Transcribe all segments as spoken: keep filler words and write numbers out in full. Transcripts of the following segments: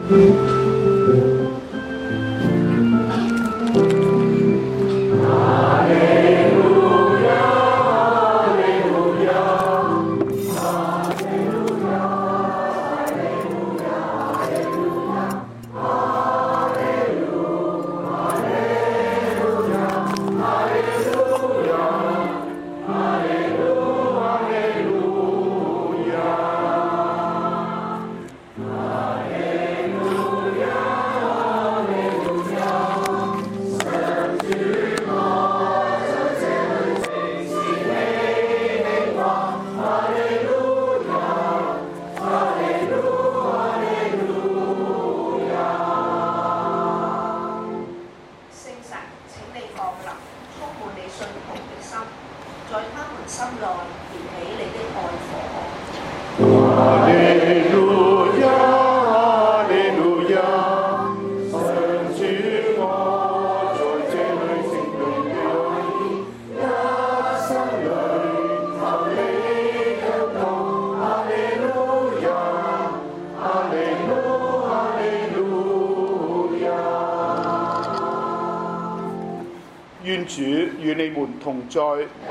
願主與你們同在，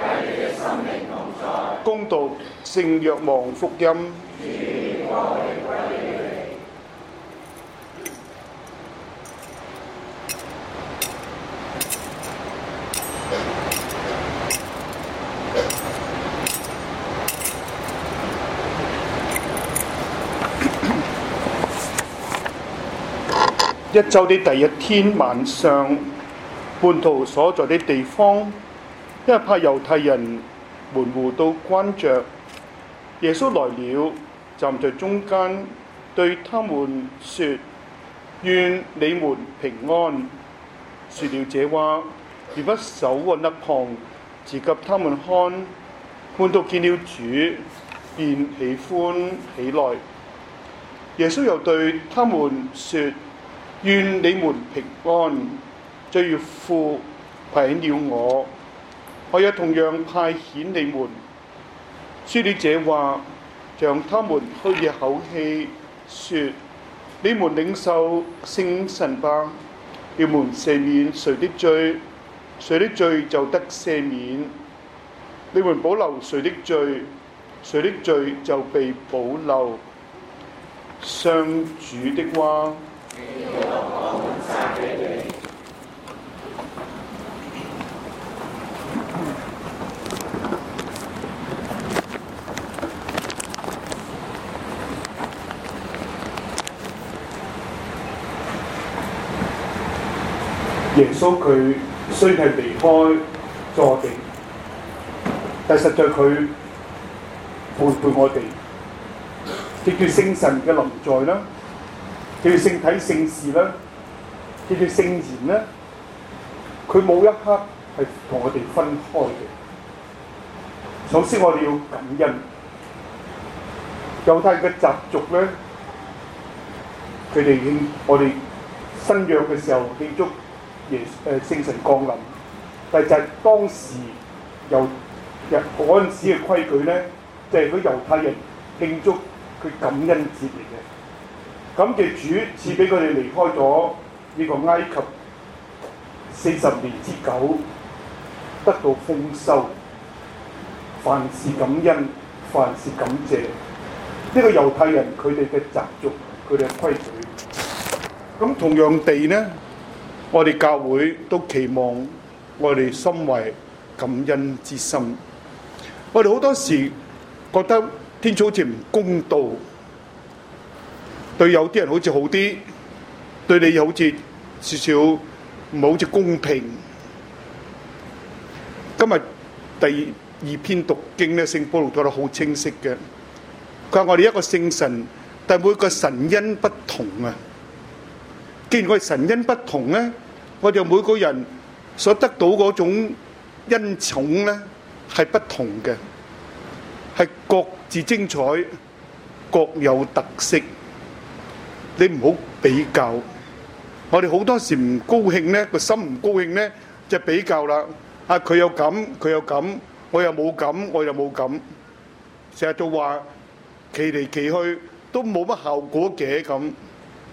恭讀聖若望福音。一週的第一天晚上，門徒所在的地方，因為怕猶太人，門戶都關着。耶穌來了，站在中間，對他們說：願你們平安。說了這話，便把手和肋旁指給他們看。門徒見了主，便喜歡起來。耶穌又對他們說：願你們平安。這要父派遣了我，我也同樣派遣你們。說了這話，像他們噓一口氣，說：你們領受聖神吧。你們赦免誰的罪，誰的罪就得赦免；你們保留誰的罪，誰的罪就被保留。上主的話。耶穌佢雖係離開咗地，但實在佢陪伴我哋，藉住聖神嘅臨在啦，藉住聖體聖事啦，藉住聖言啦，佢冇一刻係同我哋分開嘅。首先我哋要感恩，猶太嘅習俗咧，佢哋慶我哋新約嘅時候慶祝耶誒聖神降臨，但係就係當時由日嗰陣時嘅規矩咧，就係佢猶太人慶祝佢感恩節嚟嘅。感謝主賜俾佢哋離開咗呢個埃及四十年之久，得到豐收。凡事感恩，凡事感謝，呢、這個猶太人佢哋嘅習俗，佢哋嘅規矩。咁同樣地呢，我哋教會都期望我哋心懷感恩之心。我哋好多時覺得天主好似唔公道，對有啲人好似好啲，對你好似少少唔好似公平。今日第二篇讀經咧，聖保祿講得好清晰嘅。佢話我哋一個聖神，但每個神恩不同啊。既然我哋神恩不同咧，我哋每個人所得到嗰種恩寵咧係不同嘅，係各自精彩，各有特色。你唔好比較。我哋好多時唔高興咧，個心唔高興咧，就比較啦。啊，佢有咁，佢有咁，我又冇咁，我又冇咁。成日都話企嚟企去都冇乜效果嘅咁。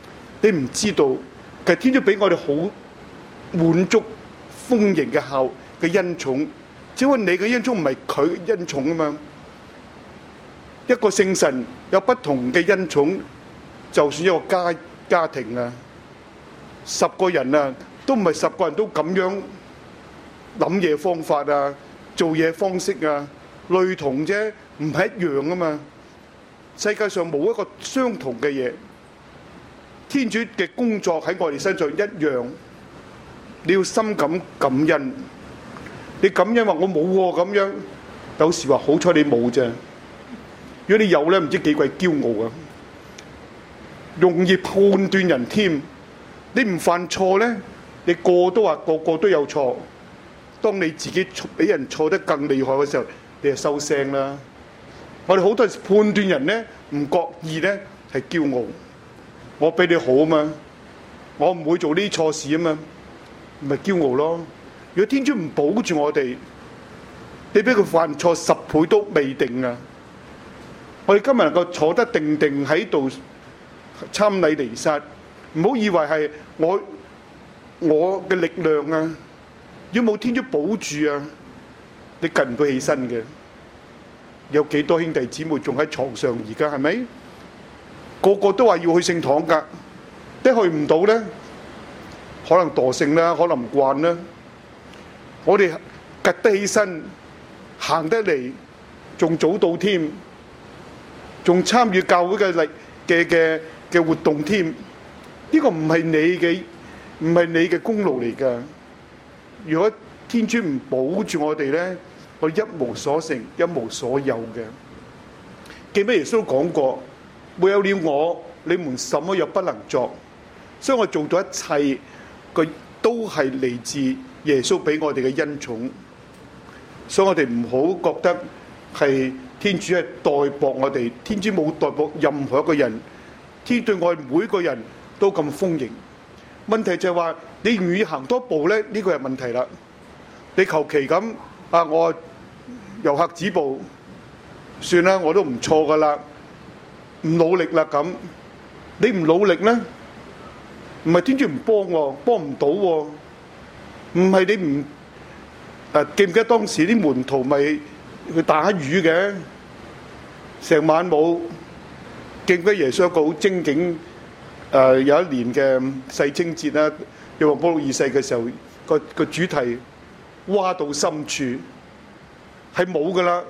你唔知道，其實天主俾我哋好滿足豐盈嘅效嘅恩寵，只不過你嘅恩寵唔係佢嘅恩寵啊嘛。一個聖神有不同嘅恩寵，就算一個家家庭啊，十個人啊，都唔係十個人都咁樣諗嘢方法啊，做嘢方式啊，類同啫，唔係一樣啊嘛。世界上冇一個相同嘅嘢，天主嘅工作喺我哋身上一樣，你要深感感恩。你感恩話我冇喎咁樣，有時話好彩你冇啫。如果你有咧，唔知幾鬼驕傲啊！容易判斷人添，你唔犯錯咧，你個都話個個都有錯。當你自己比人錯得更厲害嘅時候，你就收聲啦。我哋好多時判斷人咧，唔覺意咧係驕傲。我比你好啊嘛，我唔會做呢啲錯事啊嘛，咪驕傲咯。如果天主唔保住我哋，你俾佢犯錯十倍都未定啊！我哋今日能夠坐得定定喺度參禮彌撒，唔好以為係我我嘅力量啊！如果冇天主保住啊，你近唔到起身嘅。有幾多兄弟姊妹仲喺床上？而家係咪？個個都話要去聖堂㗎，一去唔到咧，可能惰性啦，可能唔慣啦。我哋趌得起身，行得嚟，仲早到添。仲參與教會嘅力嘅嘅嘅活動添，呢個唔係你嘅唔係你嘅功勞嚟㗎。如果天主唔保住我哋咧，我一無所成，一無所有嘅。記唔記得耶穌講過，沒有了我，你們什麼又不能作。所以我做咗一切，佢都係嚟自耶穌俾我哋嘅恩寵。所以我哋唔好覺得係天主係代薄我哋，天主冇代薄任何一個人，天主對我哋每個人都咁豐盈。問題就係話你願意行多步咧，呢個係問題啦。你求其咁啊，我遊客止步，算啦，我都唔錯噶啦，唔努力啦咁。你唔努力咧，唔係天主唔幫喎，幫唔到喎，唔係你唔誒記唔記得當時啲門徒咪去打魚嘅？成晚冇，記唔記得耶穌一個好精警誒、呃、有一年嘅世青節啦，若望保祿二世嘅時候，個個主題挖到深處係冇噶啦，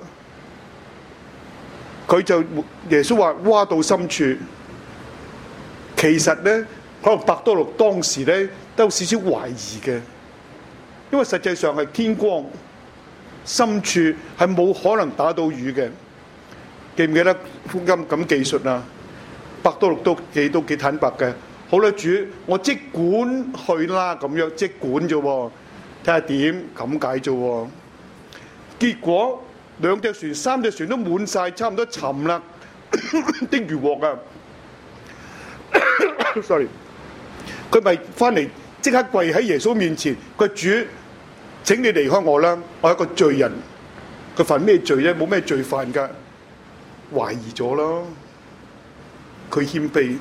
佢就耶穌話挖到深處，其實咧可能伯多祿當時咧都有少少懷疑嘅，因為實際上係天光，深處係冇可能打到魚嘅。記唔記得福音咁記述啊？伯多祿都記都幾坦白嘅。好啦，主，我即管去啦，咁樣即管啫喎，睇下點咁解啫喎。結果兩隻船、三隻船都滿晒，差唔多沉啦，啲魚獲啊！sorry， 佢咪翻嚟即刻跪喺耶穌面前，佢主，請你離開我啦，我係一個罪人。佢犯咩罪啫？冇咩罪犯㗎。懷疑咗咯，佢謙卑。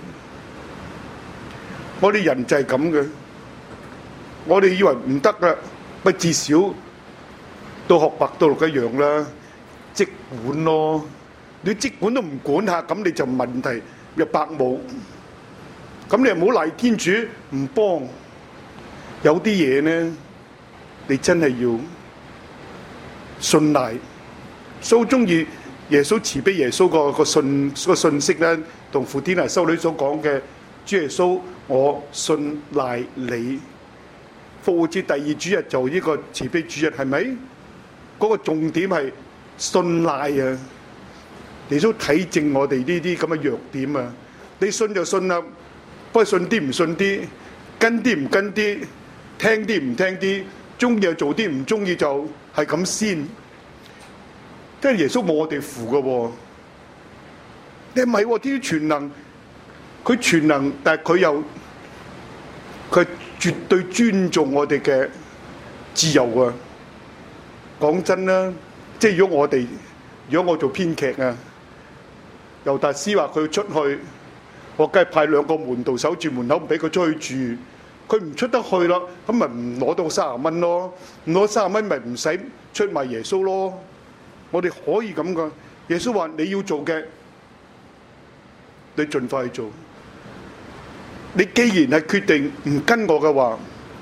我哋人就係咁嘅，我哋以為唔得啦，咪至少都學伯多祿一樣啦，即管咯。你即管都唔管下，咁你就問題又白冇。咁你又唔好賴天主唔幫。有啲嘢呢，你真係要信賴。所以好中意耶穌慈悲耶穌個個信個信息咧，同傅天娜修女所講嘅，主耶穌，我信賴你。復活節第二主日就呢個慈悲主日，係咪？嗰個重點係信賴啊！耶穌睇正我哋呢啲咁嘅弱點啊！你信就信啦，不過信啲唔信啲，跟啲唔跟啲，聽啲唔聽啲，中意就做啲，唔中意就係咁先。即係耶穌冇我哋符嘅喎，你唔係喎，天主全能，佢全能，但係佢又佢絕對尊重我哋嘅自由啊！講真啦，即係如果我哋，如果我做編劇啊，尤達斯話佢出去我梗係派兩個門徒守住門口，唔俾佢出去住。佢唔出得去啦，咁咪唔攞到三十蚊咯，唔攞三十蚊咪唔使出賣耶穌咯。我哋可以咁噶。耶穌話你要做嘅，你盡快去做。你既然係決定唔跟我嘅話，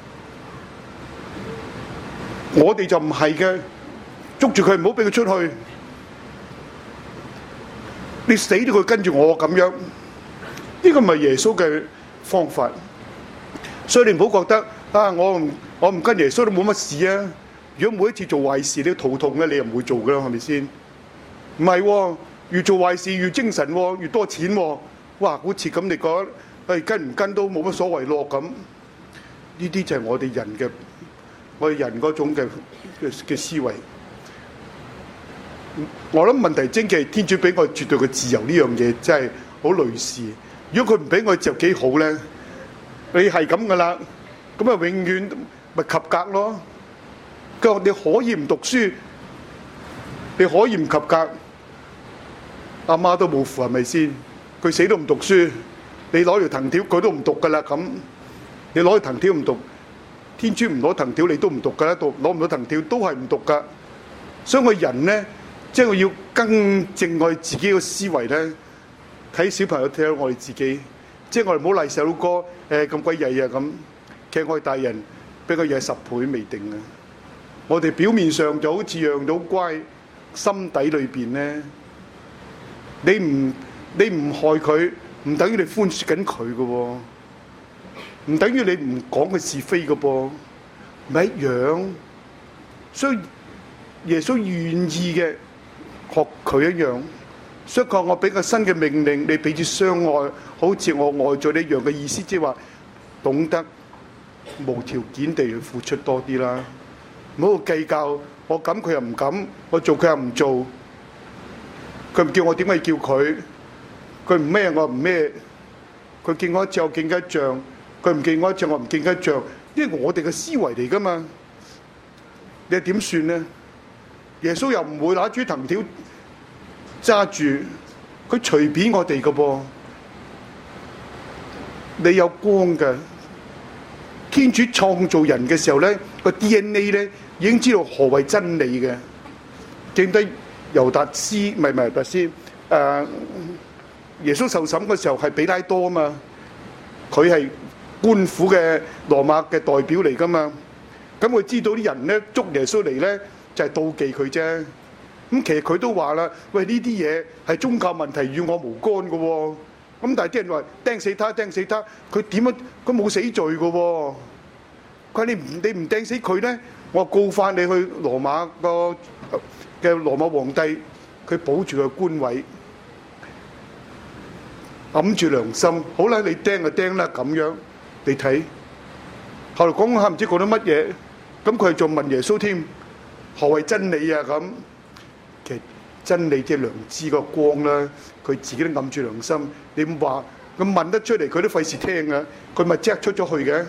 我哋就唔係嘅，捉住佢唔好俾佢出去。你死都佢跟住我咁樣，呢個唔係耶穌嘅方法。所以你唔好覺得啊，我唔我唔跟耶穌都冇乜事啊。如果每一次做壞事你肚痛咧，你又唔會做噶啦，係咪先？唔係喎，越做壞事越精神喎，越多錢喎。哇！好似咁你講，誒跟唔跟都冇乜所謂咯咁。呢啲就係我哋人嘅，我哋人嗰種嘅嘅思維。我諗問題真嘅係天主俾我絕對嘅自由，呢樣嘢真係好類似。如果佢唔俾我自由幾好咧？你係咁噶啦，咁啊永遠咪及格咯。佢話你可以唔讀書，你可以唔及格，阿媽都冇符係咪先？佢死都唔讀書，你攞條藤條佢都唔讀噶啦咁。你攞條藤條唔讀，天主唔攞藤條你都唔讀噶啦，讀攞唔到藤條都係唔讀噶。所以我人咧，即係我要更正我哋自己嘅思維咧，睇小朋友睇下我哋自己。即係我哋唔好賴細佬哥，誒咁鬼曳啊咁。其實我哋大人比佢曳十倍未定啊！我哋表面上就好似樣到乖，心底裏邊咧，你唔你唔害佢，唔等於你寬恕緊佢嘅喎，唔等於你唔講佢是非嘅噃，咪一樣。所以耶穌願意嘅學佢一樣。所以講我俾個新嘅命令，你彼此相愛，好似我愛咗你一樣嘅意思，即係話懂得無條件地去付出多啲啦，唔好計較我敢佢又唔敢，我做佢又唔做，佢唔叫我點解叫佢？佢唔咩我唔咩，佢敬我一隻我敬一丈，佢唔敬我一隻我唔敬一丈，因為我哋嘅思維嚟噶嘛，你點算呢？耶穌又唔會拿住藤條揸住佢隨便我哋嘅噃，你有光嘅。天主創造人嘅時候咧，個 D N A 咧已經知道何謂真理嘅。記得猶達斯，唔係唔係猶達斯，誒、呃、耶穌受審嘅時候係彼拉多啊嘛，佢係官府嘅羅馬嘅代表嚟噶嘛，咁佢知道啲人咧捉耶穌嚟咧就係、是、妒忌佢啫。咁其實佢都話啦，喂，呢啲嘢係宗教問題，與我無干嘅喎。咁但係啲人話釘死他，釘死他，佢點樣？佢冇死罪嘅喎。佢話你唔你唔釘死佢咧，我告翻你去羅馬個嘅羅馬皇帝，佢保住個官位，揞住良心。好啦，你釘就釘啦，咁樣你睇。後來講下唔知講到乜嘢，咁佢仲問耶穌添，何謂真理啊？咁。其實真理即係良知個光啦，佢自己都揞住良心。你唔話咁問得出嚟，佢都費事聽啊！佢咪即刻出咗去嘅，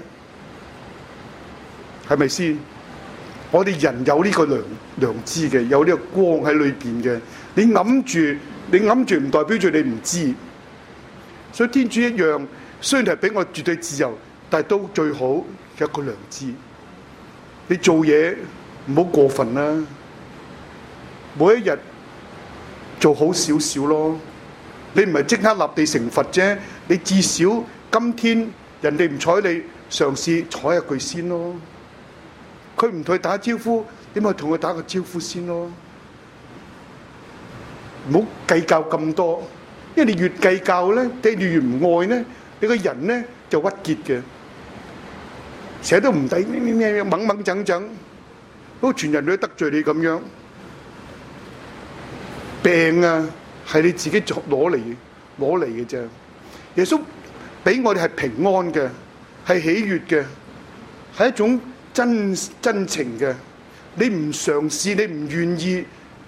係咪先？我哋人有呢個良良知嘅，有呢個光喺裏邊嘅。你揞住，你揞住唔代表住你唔知。所以天主一樣，雖然係俾我絕對自由，但係都最好有一個良知。你做嘢唔好過分啦。每一日做好少少咯，你唔係即刻立地成佛啫，你至少今天人哋唔睬你，嘗試睬下佢先咯。佢唔同佢打招呼，點解同佢打個招呼先咯？唔好計較咁多，因為你越計較咧，你越唔愛咧，你個人咧就鬱結嘅，成日都唔抵咩咩咩掹掹整整，好似全人類都得罪你咁樣。病啊，係你自己作攞嚟攞嚟嘅啫。耶穌俾我哋係平安嘅，係喜悅嘅，係一種真真情嘅。你唔嘗試，你唔願意，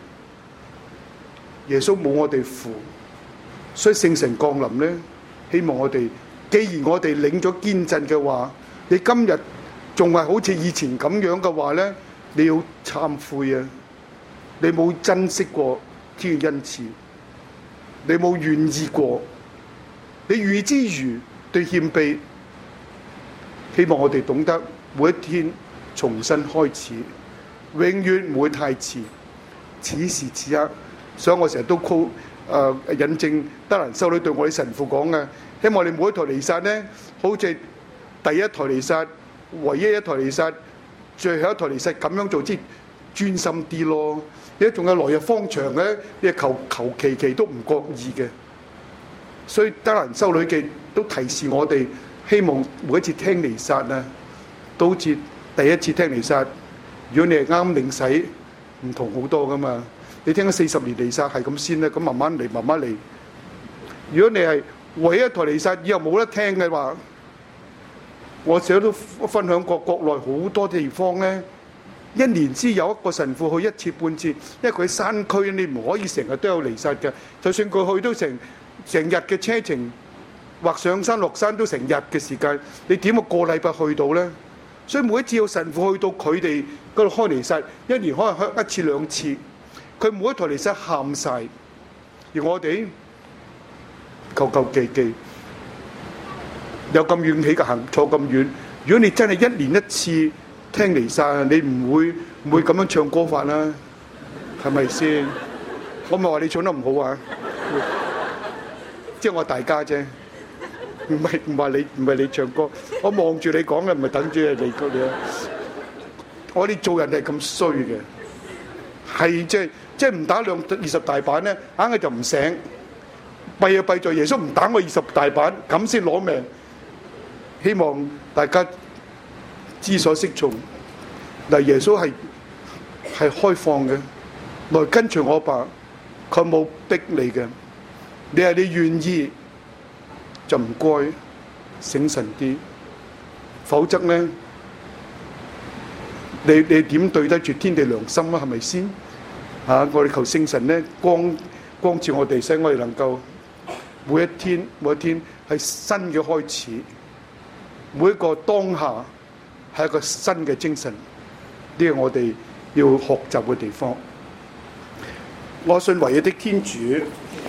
耶穌冇我哋扶。所以聖神降臨咧，希望我哋，既然我哋領咗堅振嘅話，你今日仲係好似以前咁樣嘅話咧，你要懺悔啊！你冇珍惜過天嘅恩賜，你冇願意過， 你願意之餘對謙卑，希望我哋懂得每一天重新開始，永遠唔會太遲。此時此刻，所以我成日都 call 誒引證德蘭修女對我哋神父講嘅，希望你每一台彌撒咧，好似第一台彌撒、唯一一台彌撒、最後一台彌撒咁樣做，即係專心啲咯。而家仲有來日方長咧，你求求其其都唔覺意嘅。所以德蘭修女嘅都提示我哋，希望每一次聽彌撒啊，都好似第一次聽彌撒，如果你係啱領洗，唔同好多噶嘛。你聽咗四十年彌撒係咁先咧，咁慢慢嚟，慢慢嚟。如果你係唯一一台彌撒以後冇得聽嘅話，我成日都分享過國內好多地方咧，一年先有一個神父去一次半次，因為佢喺山區，你唔可以成日都有彌撒嘅。就算佢去都成成日嘅車程，或上山落山都成日嘅時間，你點個個禮拜去到咧？所以每一次有神父去到佢哋嗰度開彌撒，一年可能開一次兩次，佢每一台彌撒喊晒，而我哋求求其其有咁遠起嘅行坐咁遠。如果你真係一年一次聽彌撒，你唔會唔會咁樣唱歌法啦，係咪先？我咪話你唱得唔好啊，即係我大家啫，唔係唔係你唔係你唱歌，我望住你講嘅，唔係等住你講嘅。我哋做人係咁衰嘅，係即係即係唔打兩二十大板咧，硬係就唔醒。弊就弊在耶穌唔打我二十大板，咁先攞命。希望大家知所適從。嗱，耶穌係係開放嘅，來跟隨我吧，佢冇逼你嘅。你係你願意就唔該醒神啲，否則咧，你你點對得住天地良心啊？係咪先？啊！我哋求聖神咧光光照我哋，使我哋能夠每一天每一天係新嘅開始，每一個當下係一個新嘅精神，呢個我哋要學習嘅地方。我信唯一的天主。